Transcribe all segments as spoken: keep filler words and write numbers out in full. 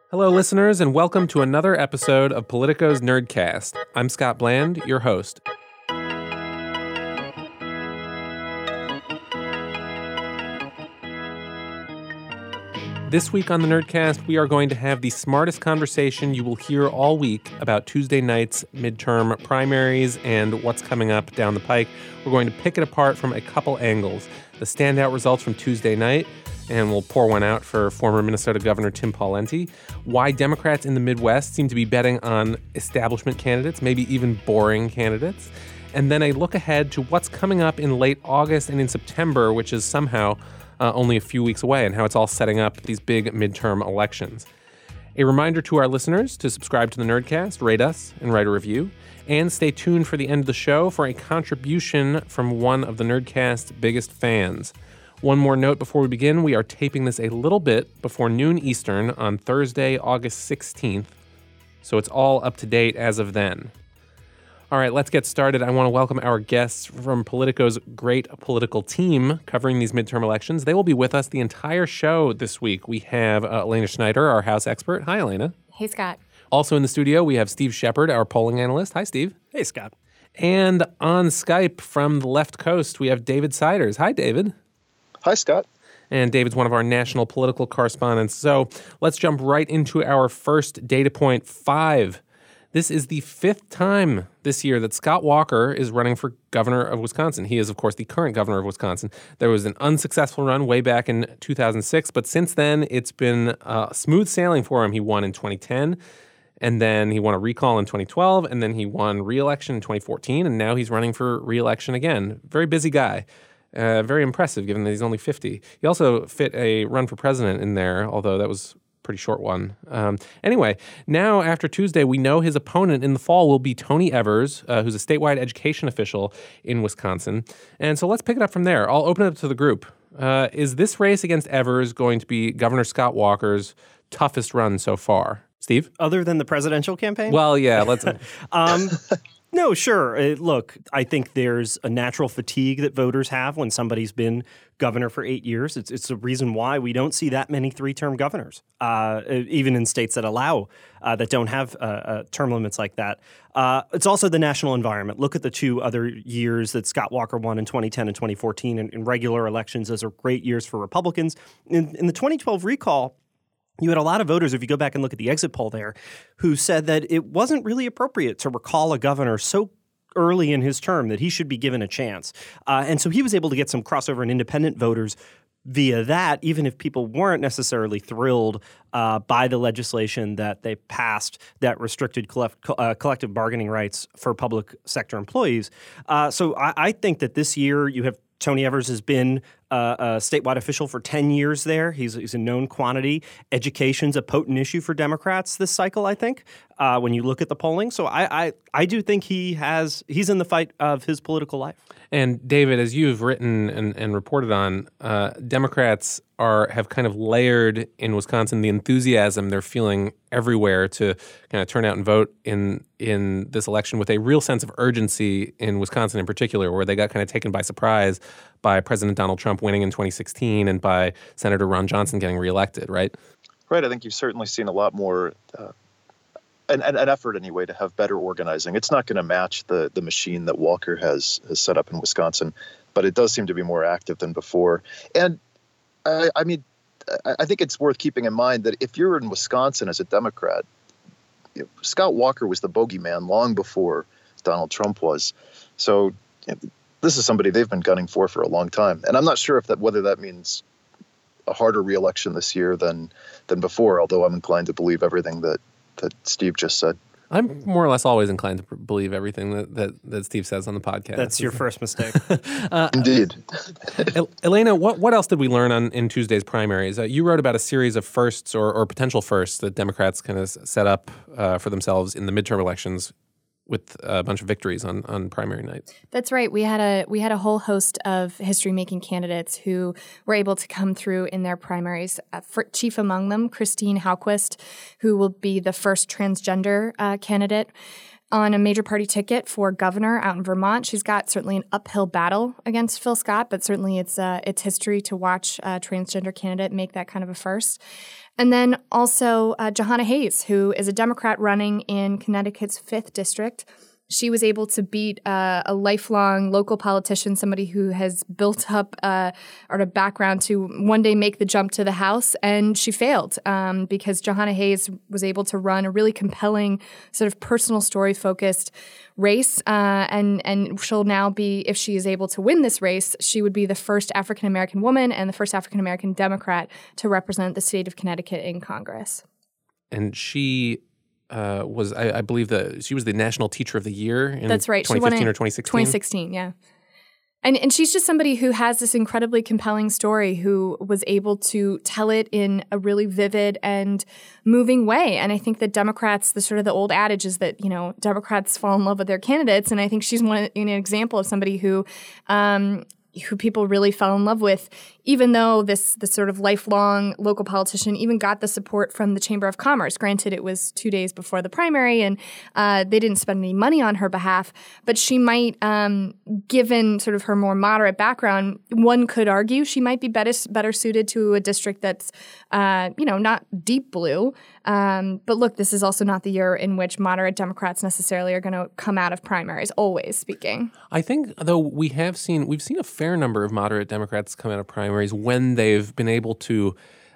Hello, listeners, and welcome to another episode of Politico's Nerdcast. I'm Scott Bland, your host. This week on the Nerdcast, we are going to have the smartest conversation you will hear all week about Tuesday night's midterm primaries and what's coming up down the pike. We're going to pick it apart from a couple angles. The standout results from Tuesday night, and we'll pour one out for former Minnesota Governor Tim Pawlenty. Why Democrats in the Midwest seem to be betting on establishment candidates, maybe even boring candidates. And then a look ahead to what's coming up in late August and in September, which is somehow uh, only a few weeks away, and how it's all setting up these big midterm elections. A reminder to our listeners to subscribe to the Nerdcast, rate us, and write a review. And stay tuned for the end of the show for a contribution from one of the Nerdcast's biggest fans. One more note before we begin, we are taping this a little bit before noon Eastern on Thursday, August sixteenth, so it's all up to date as of then. All right, let's get started. I want to welcome our guests from Politico's great political team covering these midterm elections. They will be with us the entire show this week. We have uh, Elena Schneider, our House expert. Hi, Elena. Hey, Scott. Also in the studio, we have Steve Shepard, our polling analyst. Hi, Steve. Hey, Scott. And on Skype from the left coast, we have David Siders. Hi, David. Hi, Scott. And David's one of our national political correspondents. So let's jump right into our first data point, five. This is the fifth time this year that Scott Walker is running for governor of Wisconsin. He is, of course, the current governor of Wisconsin. There was an unsuccessful run way back in two thousand six, but since then, it's been uh, smooth sailing for him. He won in twenty ten, and then he won a recall in twenty twelve, and then he won re-election in twenty fourteen, and now he's running for re-election again. Very busy guy. Uh, very impressive, given that he's only fifty. He also fit a run for president in there, although that was a pretty short one. Um, anyway, now after Tuesday, we know his opponent in the fall will be Tony Evers, uh, who's a statewide education official in Wisconsin. And so let's pick it up from there. I'll open it up to the group. Uh, is this race against Evers going to be Governor Scott Walker's toughest run so far? Steve? Other than the presidential campaign? Well, yeah, let's... um, no, sure. Uh, look, I think there's a natural fatigue that voters have when somebody's been governor for eight years. It's it's the reason why we don't see that many three-term governors, uh, even in states that allow, uh, that don't have uh, uh, term limits like that. Uh, it's also the national environment. Look at the two other years that Scott Walker won in twenty ten and twenty fourteen in, in regular elections. Those are great years for Republicans. In, in the twenty twelve recall, you had a lot of voters, if you go back and look at the exit poll there, who said that it wasn't really appropriate to recall a governor so early in his term that he should be given a chance. Uh, and so he was able to get some crossover and independent voters via that, even if people weren't necessarily thrilled uh, by the legislation that they passed that restricted collect, uh, collective bargaining rights for public sector employees. Uh, so I, I think that this year you have Tony Evers has been uh, a statewide official for ten years there. He's, he's a known quantity. Education's a potent issue for Democrats this cycle, I think, uh, when you look at the polling. So I, I I do think he has he's in the fight of his political life. And David, as you've written and, and reported on, uh, Democrats are have kind of layered in Wisconsin the enthusiasm they're feeling everywhere to kind of turn out and vote in in this election with a real sense of urgency in Wisconsin in particular, where they got kind of taken by surprise by President Donald Trump winning in twenty sixteen and by Senator Ron Johnson getting reelected, right? Right. I think you've certainly seen a lot more, uh, an, an effort anyway, to have better organizing. It's not going to match the the machine that Walker has, has set up in Wisconsin, but it does seem to be more active than before. And I, I mean, I think it's worth keeping in mind that if you're in Wisconsin as a Democrat, you know, Scott Walker was the bogeyman long before Donald Trump was. So you know, this is somebody they've been gunning for for a long time. And I'm not sure if that whether that means a harder reelection this year than than before, although I'm inclined to believe everything that, that Steve just said. I'm more or less always inclined to believe everything that, that, that Steve says on the podcast. That's your first mistake. uh, Indeed. Elena, what, what else did we learn on in Tuesday's primaries? Uh, you wrote about a series of firsts or, or potential firsts that Democrats kind of set up uh, for themselves in the midterm elections with a bunch of victories on, on primary nights. That's right. We had a we had a whole host of history-making candidates who were able to come through in their primaries. Uh, for, chief among them, Christine Hauquist, who will be the first transgender uh, candidate. on a major party ticket for governor out in Vermont. She's got certainly an uphill battle against Phil Scott, but certainly it's uh, it's history to watch a transgender candidate make that kind of a first. And then also uh, Jahana Hayes, who is a Democrat running in Connecticut's fifth district. She was able to beat uh, a lifelong local politician, somebody who has built up uh, or a background to one day make the jump to the House, and she failed um, because Jahana Hayes was able to run a really compelling sort of personal story-focused race, uh, and and she'll now be, if she is able to win this race, she would be the first African-American woman and the first African-American Democrat to represent the state of Connecticut in Congress. And she... Uh, was I, I believe that she was the National Teacher of the Year in That's right. twenty fifteen or twenty sixteen? twenty sixteen, yeah. And and she's just somebody who has this incredibly compelling story, who was able to tell it in a really vivid and moving way. And I think that Democrats, the sort of the old adage is that, you know, Democrats fall in love with their candidates. And I think she's one an example of somebody who um, who people really fell in love with, even though this this sort of lifelong local politician even got the support from the Chamber of Commerce. Granted, it was two days before the primary, and uh, they didn't spend any money on her behalf. But she might, um, given sort of her more moderate background, one could argue she might be better better suited to a district that's, uh, you know, not deep blue. Um, but look, this is also not the year in which moderate Democrats necessarily are going to come out of primaries, always speaking. I think, though, we have seen, we've seen a fair number of moderate Democrats come out of primaries when they've been able to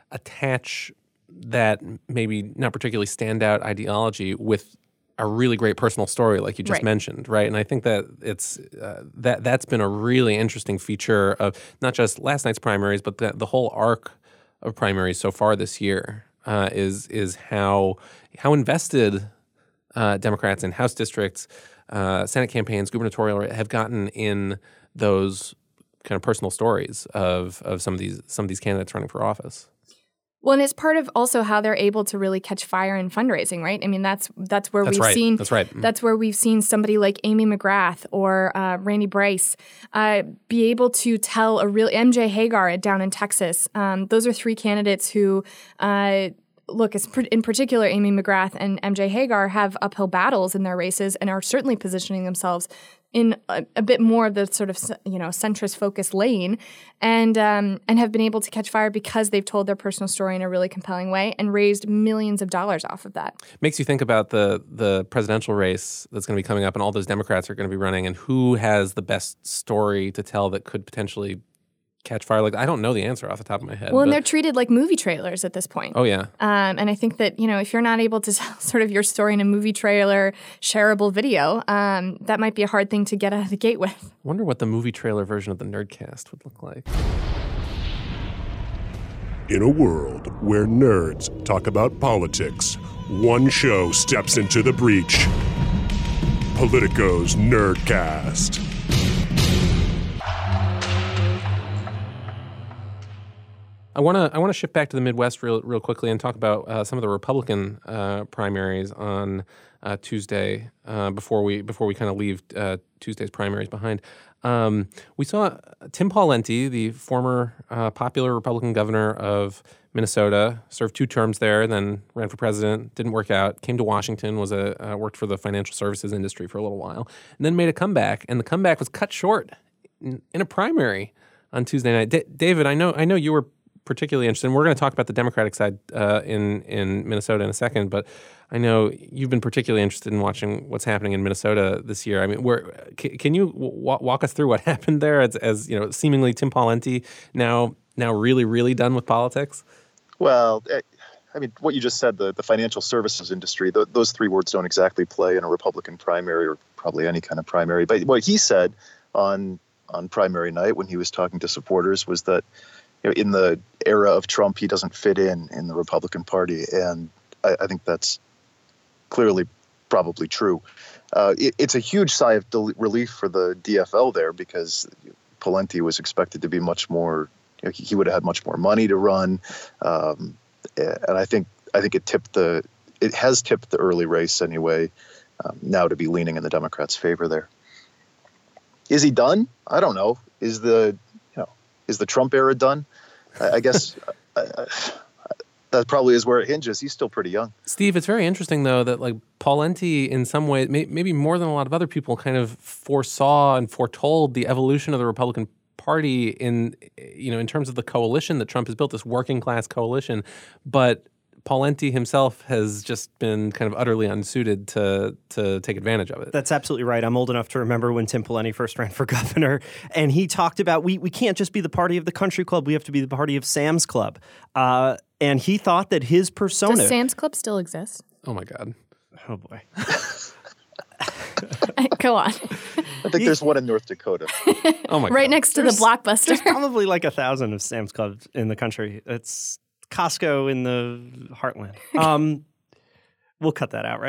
attach that maybe not particularly standout ideology with a really great personal story, like you just Right. mentioned, right? And I think that it's uh, that that's been a really interesting feature of not just last night's primaries, but the, the whole arc of primaries so far this year. Uh, is is how how invested uh, Democrats in House districts, uh, Senate campaigns, gubernatorial have gotten in those kind of personal stories of of some of these some of these candidates running for office. Well, and it's part of also how they're able to really catch fire in fundraising, right? I mean, that's that's where That's we've right. seen That's right. that's where we've seen somebody like Amy McGrath or uh, Randy Bryce uh, be able to tell a real M J Hagar down in Texas. Um, those are three candidates who. Uh, Look, in particular, Amy McGrath and M J Hagar have uphill battles in their races and are certainly positioning themselves in a, a bit more of the sort of, you know, centrist focused lane, and um, and have been able to catch fire because they've told their personal story in a really compelling way and raised millions of dollars off of that. Makes you think about the the presidential race that's going to be coming up, and all those Democrats are going to be running, and who has the best story to tell that could potentially catch fire. Like, I don't know the answer off the top of my head. Well, and but, they're treated like movie trailers at this point. oh yeah. Um, and I think that, you know, if you're not able to tell sort of your story in a movie trailer, shareable video, um, that might be a hard thing to get out of the gate with. I wonder what the movie trailer version of the Nerdcast would look like. In a world where nerds talk about politics, one show steps into the breach. Politico's Nerdcast. I want to I want to shift back to the Midwest real real quickly and talk about uh, some of the Republican uh, primaries on uh, Tuesday uh, before we before we kind of leave uh, Tuesday's primaries behind. Um, we saw Tim Pawlenty, the former uh, popular Republican governor of Minnesota, served two terms there, then ran for president, didn't work out, came to Washington, was a uh, worked for the financial services industry for a little while, and then made a comeback. And the comeback was cut short in, in a primary on Tuesday night. D- David, I know I know you were particularly interested. And we're going to talk about the Democratic side uh, in in Minnesota in a second, but I know you've been particularly interested in watching what's happening in Minnesota this year. I mean, where can, can you w- walk us through what happened there? As, as you know, seemingly Tim Pawlenty now now really really done with politics. Well, I mean, what you just said, the, the financial services industry, the, those three words don't exactly play in a Republican primary or probably any kind of primary. But what he said on on primary night when he was talking to supporters was that, you know, in the era of Trump, he doesn't fit in in the Republican Party. And I, I think that's clearly probably true. Uh, it, it's a huge sigh of del- relief for the D F L there because Pawlenty was expected to be much more, you know, he, he would have had much more money to run. Um, and I think I think it tipped the, it has tipped the early race anyway, um, now to be leaning in the Democrats' favor there. Is he done? I don't know. Is the, you know, is the Trump era done? I, I guess I, that probably is where it hinges. He's still pretty young. Steve, it's very interesting, though, that like Pawlenty, in some way, may, maybe more than a lot of other people, kind of foresaw and foretold the evolution of the Republican Party in, you know, in terms of the coalition that Trump has built, this working class coalition. But Pawlenty himself has just been kind of utterly unsuited to to take advantage of it. That's absolutely right. I'm old enough to remember when Tim Pawlenty first ran for governor, and he talked about we we can't just be the party of the country club. We have to be the party of Sam's Club. Uh, and he thought that his persona... Does Sam's Club still exist? Oh, my God. Oh, boy. Go on. I think there's one in North Dakota. Oh, my God. Right next to There's- the Blockbuster. There's probably like a thousand of Sam's Clubs in the country. It's Costco in the heartland. Um, we'll cut that out,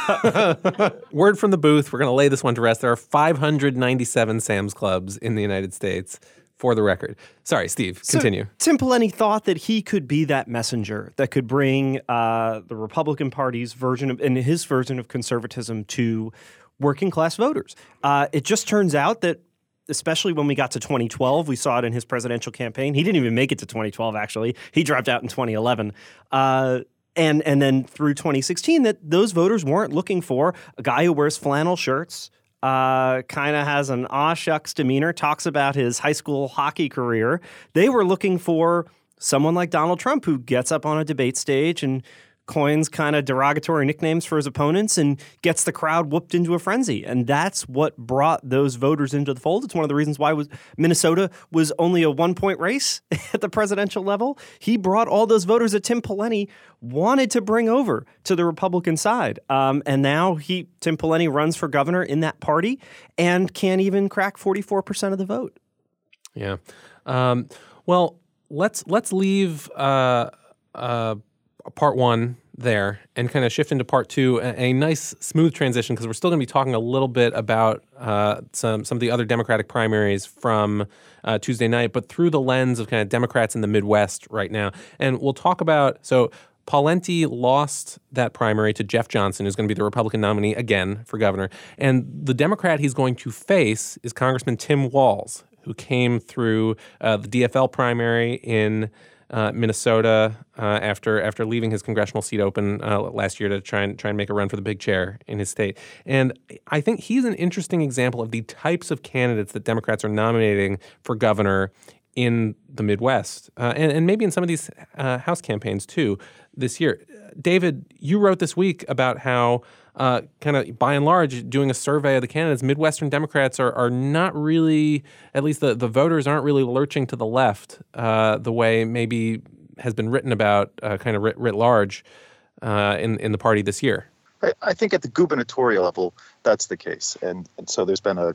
right? Word from the booth. We're going to lay this one to rest. There are five hundred ninety-seven Sam's Clubs in the United States, for the record. Sorry, Steve, continue. So, Tim Pawlenty thought that he could be that messenger that could bring uh, the Republican Party's version of, and his version of conservatism to working class voters. Uh, it just turns out that, especially when we got to twenty twelve, we saw it in his presidential campaign. He didn't even make it to twenty twelve, actually. He dropped out in twenty eleven. Uh, and, and then through twenty sixteen, that those voters weren't looking for a guy who wears flannel shirts, uh, kind of has an aw shucks demeanor, talks about his high school hockey career. They were looking for someone like Donald Trump who gets up on a debate stage and coins kind of derogatory nicknames for his opponents and gets the crowd whooped into a frenzy. And that's what brought those voters into the fold. It's one of the reasons why was Minnesota was only a one-point race at the presidential level. He brought all those voters that Tim Pawlenty wanted to bring over to the Republican side. Um, and now he Tim Pawlenty runs for governor in that party and can't even crack forty-four percent of the vote. Yeah. Um, well, let's let's leave uh, uh, part one there and kind of shift into part two, a, a nice smooth transition, because we're still going to be talking a little bit about uh, some some of the other Democratic primaries from uh, Tuesday night, but through the lens of kind of Democrats in the Midwest right now. And we'll talk about, so Pawlenty lost that primary to Jeff Johnson, who's going to be the Republican nominee again for governor. And the Democrat he's going to face is Congressman Tim Walz, who came through uh, the D F L primary in Uh, Minnesota uh, after after leaving his congressional seat open uh, last year to try and try and make a run for the big chair in his state. And I think he's an interesting example of the types of candidates that Democrats are nominating for governor in the Midwest, uh, and, and maybe in some of these uh, House campaigns too this year. David, you wrote this week about how uh, kind of by and large, doing a survey of the candidates, Midwestern Democrats are are not really, at least the, the voters aren't really lurching to the left uh, the way maybe has been written about uh, kind of writ, writ large uh, in, in the party this year. I, I think at the gubernatorial level, that's the case. And, and so there's been a,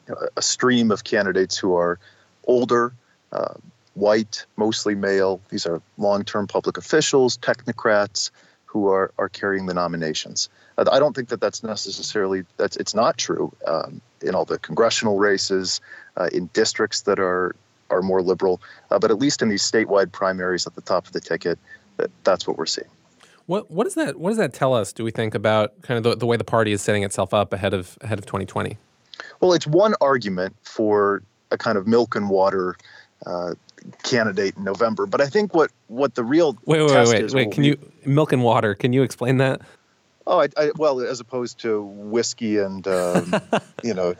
a stream of candidates who are older, uh, white, mostly male. These are long-term public officials, technocrats who are, are carrying the nominations. I don't think that that's necessarily, that's it's not true um, in all the congressional races, uh, in districts that are are more liberal, uh, but at least in these statewide primaries at the top of the ticket, that, that's what we're seeing. What what does that what does that tell us, do we think, about kind of the, the way the party is setting itself up ahead of ahead of twenty twenty? Well, it's one argument for a kind of milk and water uh, candidate in November, but I think what what the real wait wait test wait is, wait can you milk and water? Can you explain that? Oh, I, I, well, as opposed to whiskey and, um, you know.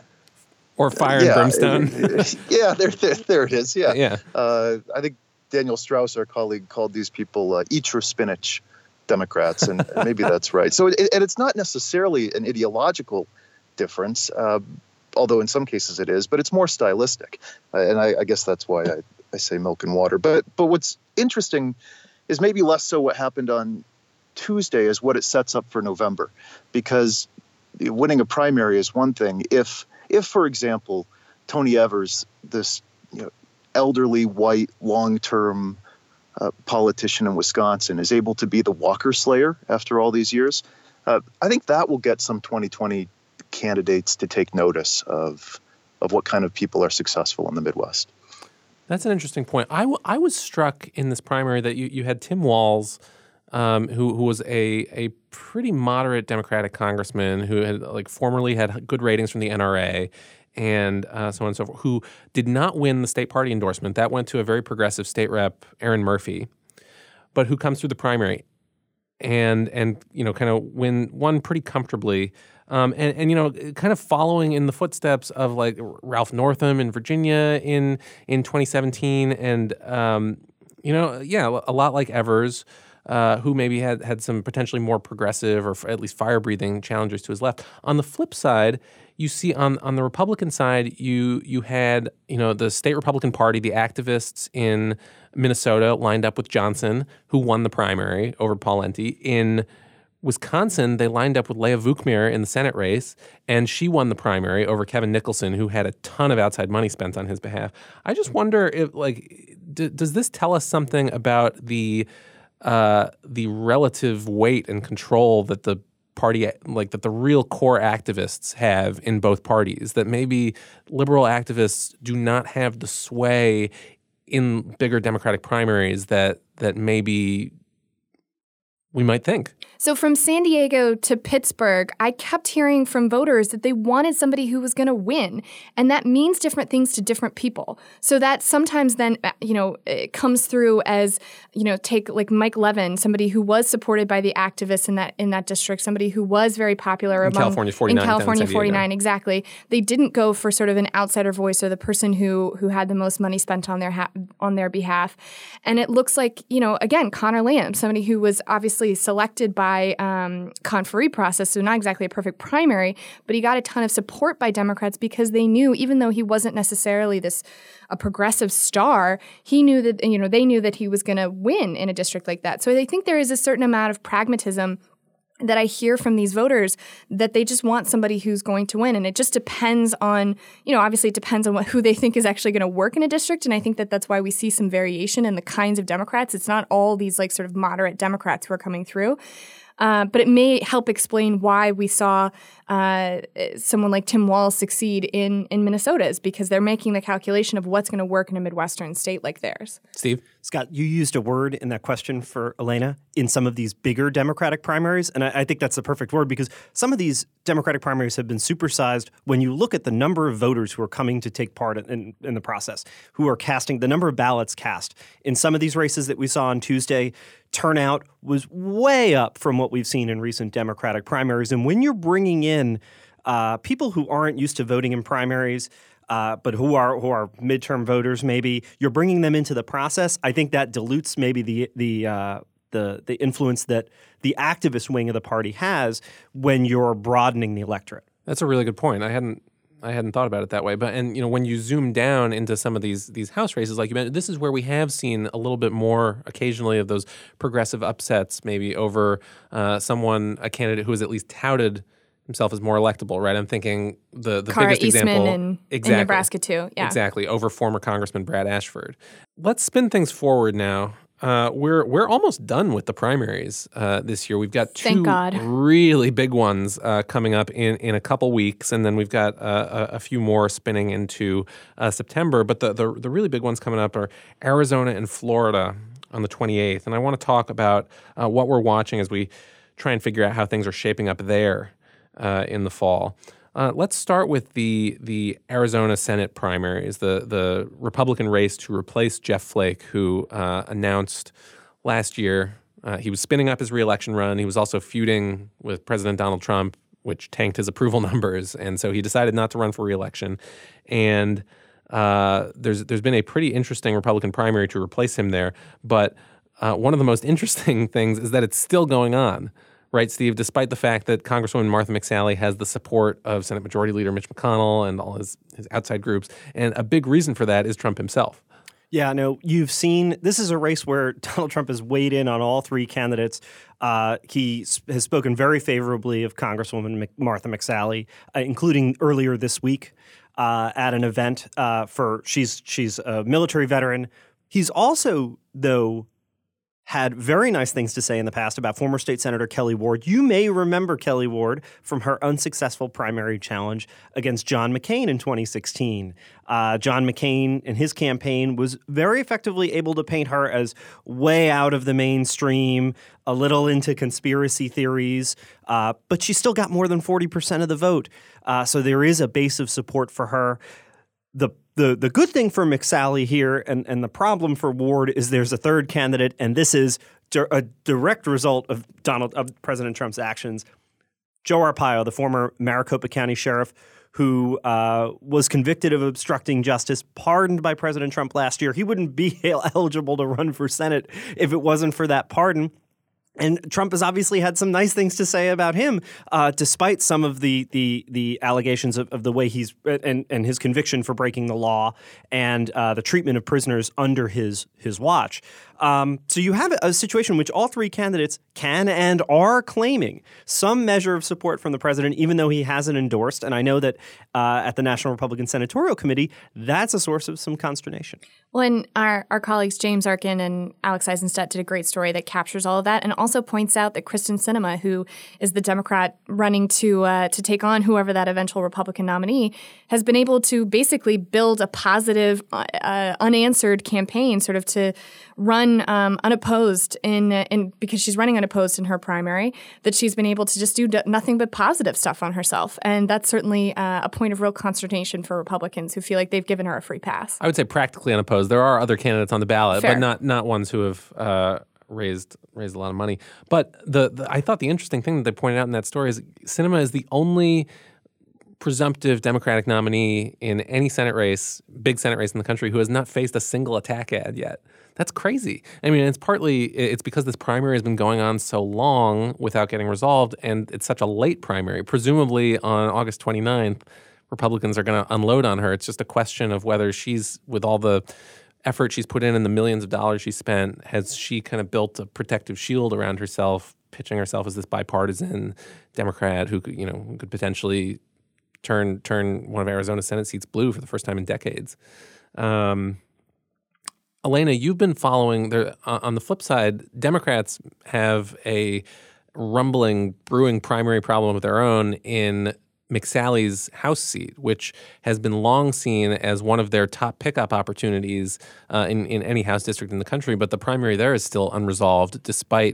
Or fire yeah, and brimstone. yeah, there, there, there it is. Yeah. yeah. Uh, I think Daniel Strauss, our colleague, called these people uh, eat your spinach Democrats, and maybe that's right. So, it, and it's not necessarily an ideological difference, uh, although in some cases it is, but it's more stylistic. Uh, and I, I guess that's why I, I say milk and water. But, but what's interesting is maybe less so what happened on Tuesday is what it sets up for November, because winning a primary is one thing. If, if for example, Tony Evers, this you know, elderly, white, long-term uh, politician in Wisconsin, is able to be the Walker Slayer after all these years, uh, I think that will get some twenty twenty candidates to take notice of of what kind of people are successful in the Midwest. That's an interesting point. I, w- I was struck in this primary that you, you had Tim Walz, Um, who who was a a pretty moderate Democratic congressman who had like formerly had good ratings from the N R A and uh, so on and so forth, who did not win the state party endorsement. That went to a very progressive state rep, Aaron Murphy. but who comes through the primary and, and you know, kind of win one pretty comfortably. Um, and, and, you know, kind of following in the footsteps of, like, Ralph Northam in Virginia in in twenty seventeen. And, um, you know, yeah, a lot like Evers, uh, who maybe had, had some potentially more progressive or at least fire-breathing challengers to his left. On the flip side, you see on, on the Republican side, you you had, you know, the state Republican Party, the activists in Minnesota lined up with Johnson, who won the primary over Pawlenty. In Wisconsin, they lined up with Leah Vukmir in the Senate race, and she won the primary over Kevin Nicholson, who had a ton of outside money spent on his behalf. I just wonder if, like, d- does this tell us something about the uh, the relative weight and control that the party, like that the real core activists have in both parties? That maybe liberal activists do not have the sway in bigger Democratic primaries that that maybe we might think. So from San Diego to Pittsburgh, I kept hearing from voters that they wanted somebody who was going to win. And that means different things to different people. So that sometimes then, you know, it comes through as, you know, take like Mike Levin, somebody who was supported by the activists in that in that district, somebody who was very popular in among California forty-nine. In California in forty-nine, exactly. They didn't go for sort of an outsider voice or the person who who had the most money spent on their ha- on their behalf. And it looks like, you know, again, Connor Lamb, somebody who was obviously selected by um, conferee process, so not exactly a perfect primary, but he got a ton of support by Democrats because they knew, even though he wasn't necessarily this a progressive star, he knew that, you know, they knew that he was going to win in a district like that. So I think there is a certain amount of pragmatism that I hear from these voters, that they just want somebody who's going to win. And it just depends on, you know, obviously it depends on what, who they think is actually going to work in a district. And I think that that's why we see some variation in the kinds of Democrats. It's not all these like sort of moderate Democrats who are coming through. Uh, but it may help explain why we saw uh, someone like Tim Walz succeed in, in Minnesota, is because they're making the calculation of what's going to work in a Midwestern state like theirs. Steve? Scott, you used a word in that question for Elena, in some of these bigger Democratic primaries, and I, I think that's the perfect word, because some of these Democratic primaries have been supersized when you look at the number of voters who are coming to take part in, in the process, who are casting, the number of ballots cast. In some of these races that we saw on Tuesday, turnout was way up from what we've seen in recent Democratic primaries. And when you're bringing in uh, people who aren't used to voting in primaries, uh, but who are who are midterm voters, maybe you're bringing them into the process, I think that dilutes maybe the the uh, the the influence that the activist wing of the party has when you're broadening the electorate. That's a really good point. I hadn't I hadn't thought about it that way. But and you know, when you zoom down into some of these these House races, like you mentioned, this is where we have seen a little bit more occasionally of those progressive upsets, maybe over uh, someone, a candidate who is at least touted himself as more electable, right? I'm thinking the, the Cara biggest Eastman example in, exactly, in Nebraska too. Yeah. Exactly, over former Congressman Brad Ashford. Let's spin things forward now. Uh, we're we're almost done with the primaries uh, this year. We've got two Thank God. really big ones uh, coming up in, in a couple weeks, and then we've got uh, a, a few more spinning into uh, September. But the, the the really big ones coming up are Arizona and Florida on the twenty-eighth. And I want to talk about uh, what we're watching as we try and figure out how things are shaping up there uh, in the fall. Uh, let's start with the the Arizona Senate primaries, the the Republican race to replace Jeff Flake, who uh, announced last year uh, he was spinning up his reelection run. He was also feuding with President Donald Trump, which tanked his approval numbers, and so he decided not to run for reelection. And uh, there's there's been a pretty interesting Republican primary to replace him there. But uh, one of the most interesting things is that it's still going on. Right, Steve, despite the fact that Congresswoman Martha McSally has the support of Senate Majority Leader Mitch McConnell and all his, his outside groups. And a big reason for that is Trump himself. Yeah, no, you've seen – this is a race where Donald Trump has weighed in on all three candidates. Uh, he has spoken very favorably of Congresswoman Mc, Martha McSally, uh, including earlier this week uh, at an event uh, for – she's she's a military veteran. He's also, though – had very nice things to say in the past about former state senator Kelly Ward. You may remember Kelly Ward from her unsuccessful primary challenge against John McCain in twenty sixteen. Uh, John McCain in his campaign was very effectively able to paint her as way out of the mainstream, a little into conspiracy theories, uh, but she still got more than forty percent of the vote. Uh, so there is a base of support for her. the the the good thing for McSally here, and, and the problem for Ward, is there's a third candidate, and this is di- a direct result of Donald of President Trump's actions. Joe Arpaio, the former Maricopa County sheriff, who uh, was convicted of obstructing justice, pardoned by President Trump last year. He wouldn't be eligible to run for Senate if it wasn't for that pardon. And Trump has obviously had some nice things to say about him, uh, despite some of the the the allegations of, of the way he's and, and his conviction for breaking the law and uh, the treatment of prisoners under his his watch. Um, so you have a situation in which all three candidates can and are claiming some measure of support from the president, even though he hasn't endorsed. And I know that uh, at the National Republican Senatorial Committee, that's a source of some consternation. Well, and our, our colleagues James Arkin and Alex Eisenstadt did a great story that captures all of that and also points out that Kristen Sinema, who is the Democrat running to uh, to take on whoever that eventual Republican nominee, has been able to basically build a positive, uh, unanswered campaign sort of to run Um, unopposed in in because she's running unopposed in her primary, that she's been able to just do d- nothing but positive stuff on herself. And that's certainly uh, a point of real consternation for Republicans who feel like they've given her a free pass. I would say practically unopposed. There are other candidates on the ballot, Fair. but not not ones who have uh, raised raised a lot of money. But the, the I thought the interesting thing that they pointed out in that story is Sinema is the only presumptive Democratic nominee in any Senate race, big Senate race in the country, who has not faced a single attack ad yet. That's crazy. I mean, it's partly, it's because this primary has been going on so long without getting resolved, and it's such a late primary. Presumably on August twenty-ninth, Republicans are going to unload on her. It's just a question of whether she's, with all the effort she's put in and the millions of dollars she spent, has she kind of built a protective shield around herself, pitching herself as this bipartisan Democrat who could, you know, could potentially turn turn one of Arizona's Senate seats blue for the first time in decades. Um, Elena, you've been following, there, on the flip side, Democrats have a rumbling, brewing primary problem of their own in McSally's House seat, which has been long seen as one of their top pickup opportunities uh, in, in any House district in the country. But the primary there is still unresolved, despite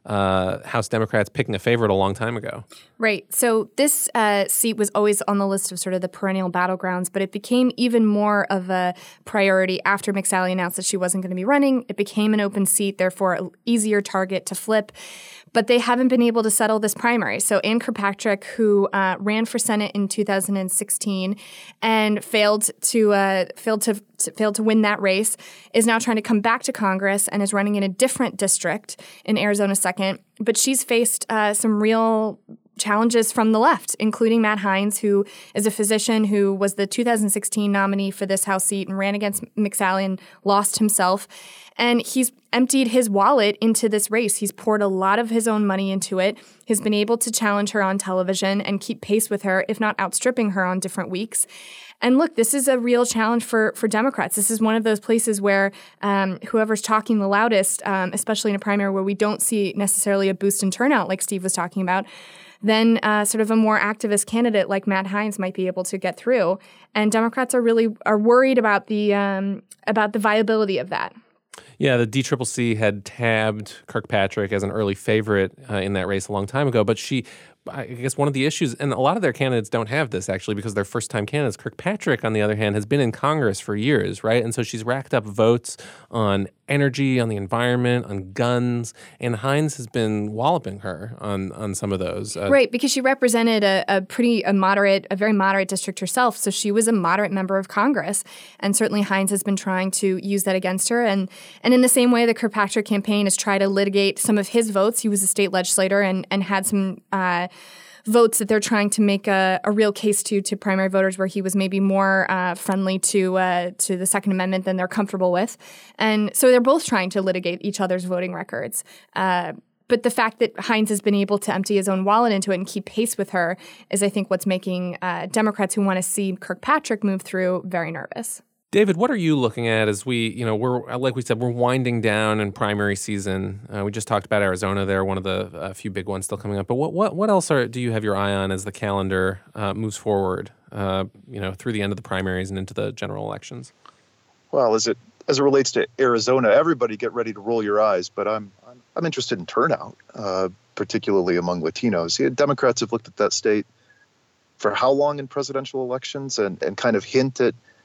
Uh, House Democrats picking a favorite a long time ago. Right. So this uh, seat was always on the list of sort of the perennial battlegrounds, but it became even more of a priority after McSally announced that she wasn't going to be running. It became an open seat, therefore an easier target to flip. But they haven't been able to settle this primary. So Ann Kirkpatrick, who uh, ran for Senate in two thousand sixteen and failed to uh, failed to, to failed to win that race, is now trying to come back to Congress and is running in a different district in Arizona second. But she's faced uh, some real challenges from the left, including Matt Hines, who is a physician who was the two thousand sixteen nominee for this House seat and ran against McSally and lost himself. And he's emptied his wallet into this race. He's poured a lot of his own money into it. He's been able to challenge her on television and keep pace with her, if not outstripping her on different weeks. And look, this is a real challenge for for Democrats. This is one of those places where um, whoever's talking the loudest, um, especially in a primary where we don't see necessarily a boost in turnout like Steve was talking about, then uh, sort of a more activist candidate like Matt Hines might be able to get through. And Democrats are really are worried about the um, about the viability of that. Yeah, the D C C C had tabbed Kirkpatrick as an early favorite uh, in that race a long time ago, but she, I guess one of the issues, and a lot of their candidates don't have this actually because they're first-time candidates. Kirkpatrick, on the other hand, has been in Congress for years, right? And so she's racked up votes on energy, on the environment, on guns, and Hines has been walloping her on on some of those. Uh, right, because she represented a, a pretty a moderate, a very moderate district herself, so she was a moderate member of Congress, and certainly Hines has been trying to use that against her. And and in the same way, the Kirkpatrick campaign has tried to litigate some of his votes. He was a state legislator and and had some Uh, votes that they're trying to make a, a real case to to primary voters where he was maybe more uh, friendly to uh, to the Second Amendment than they're comfortable with. And so they're both trying to litigate each other's voting records. Uh, but the fact that Hines has been able to empty his own wallet into it and keep pace with her is, I think, what's making uh, Democrats who want to see Kirkpatrick move through very nervous. David, what are you looking at as we, you know, we're, like we said, we're winding down in primary season. Uh, we just talked about Arizona there, one of the uh, few big ones still coming up. But what what, what else are, do you have your eye on as the calendar uh, moves forward, uh, you know, through the end of the primaries and into the general elections? Well, as it as it relates to Arizona, everybody get ready to roll your eyes. But I'm I'm, I'm interested in turnout, uh, particularly among Latinos. Yeah, Democrats have looked at that state for how long in presidential elections and, and kind of hint at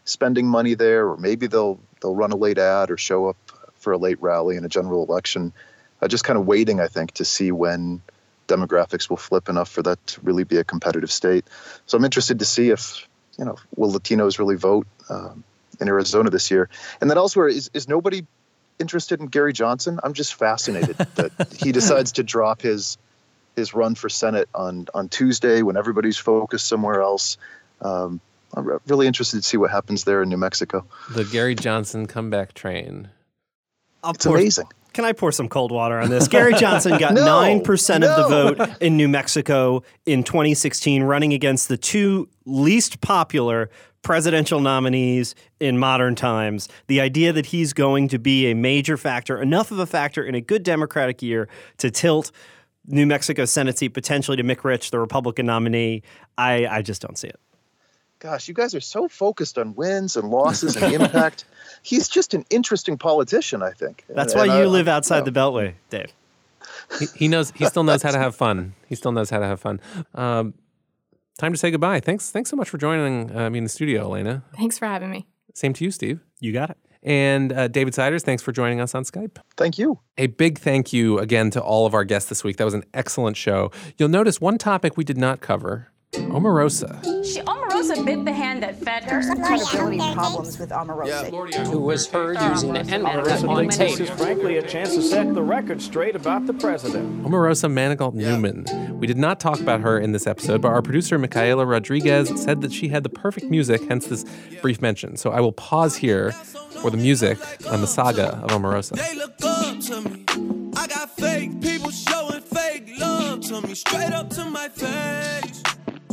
spending money there, or maybe they'll they'll run a late ad or show up for a late rally in a general election. Uh, just kind of waiting, I think, to see when demographics will flip enough for that to really be a competitive state. So I'm interested to see if, you know, will Latinos really vote um, in Arizona this year? And then elsewhere, is, is nobody interested in Gary Johnson? I'm just fascinated that he decides to drop his his run for Senate on, on Tuesday when everybody's focused somewhere else. Um, I'm really interested to see what happens there in New Mexico. The Gary Johnson comeback train. I'll It's pour, amazing. Can I pour some cold water on this? Gary Johnson got No, nine percent no. of the vote in New Mexico in twenty sixteen, running against the two least popular presidential nominees in modern times. The idea that he's going to be a major factor, enough of a factor in a good Democratic year to tilt New Mexico Senate seat potentially to Mick Rich, the Republican nominee, I, I just don't see it. Gosh, you guys are so focused on wins and losses and impact. He's just an interesting politician, I think. That's And- why and you I- live outside you the Beltway, Dave. He, he knows. He still knows how to have fun. He still knows how to have fun. Um, time to say goodbye. Thanks. Thanks so much for joining uh, me in the studio, Elena. Thanks for having me. Same to you, Steve. You got it. And uh, David Siders, thanks for joining us on Skype. Thank you. A big thank you again to all of our guests this week. That was an excellent show. You'll notice one topic we did not cover: Omarosa. She, Omarosa bit the hand that fed her. Some credibility problems with Omarosa. Who was heard using the N-word on tape. This is frankly a chance to set the record straight about the president. Omarosa Manigault Newman. We did not talk about her in this episode, but our producer, Micaela Rodriguez, said that she had the perfect music, hence this brief mention. So I will pause here for the music on the saga of Omarosa. They look up to me. I got fake people showing fake love to me. Straight up to my face.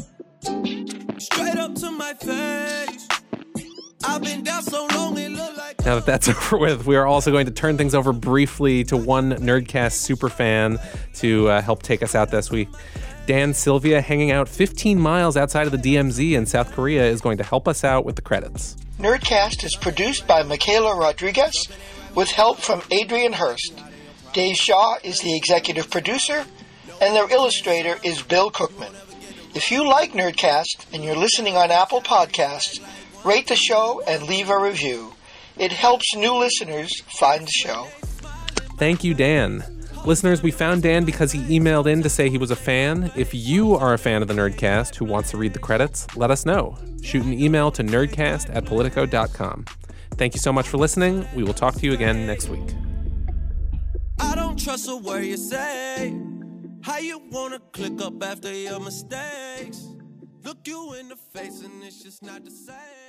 Straight up to my face. I've been down so long it look like. Now that that's over with, we are also going to turn things over briefly to one Nerdcast superfan to uh, help take us out this week. Dan Sylvia, hanging out fifteen miles outside of the D M Z in South Korea, is going to help us out with the credits. Nerdcast is produced by Micaela Rodriguez with help from Adrian Hurst. Dave Shaw is the executive producer, and their illustrator is Bill Cookman. If you like Nerdcast and you're listening on Apple Podcasts, rate the show and leave a review. It helps new listeners find the show. Thank you, Dan. Listeners, we found Dan because he emailed in to say he was a fan. If you are a fan of the Nerdcast who wants to read the credits, let us know. Shoot an email to nerdcast at politico dot com. Thank you so much for listening. We will talk to you again next week. I don't trust a word you say. How you wanna click up after your mistakes? Look you in the face and it's just not the same.